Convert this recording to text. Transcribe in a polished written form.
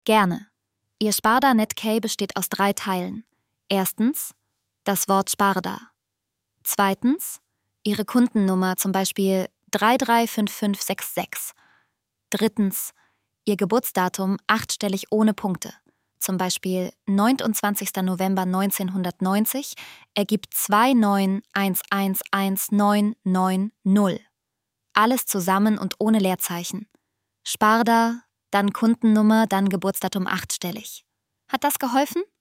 Gerne. Ihr Sparda Netcay besteht aus 3 Teilen. Erstens das Wort Sparda. Zweitens Ihre Kundennummer, zum Beispiel 335566. Drittens Ihr Geburtsdatum 8-stellig ohne Punkte. Zum Beispiel 29. November 1990 ergibt 291111990. Alles zusammen und ohne Leerzeichen. Sparda, dann Kundennummer, dann Geburtsdatum 8-stellig. Hat das geholfen?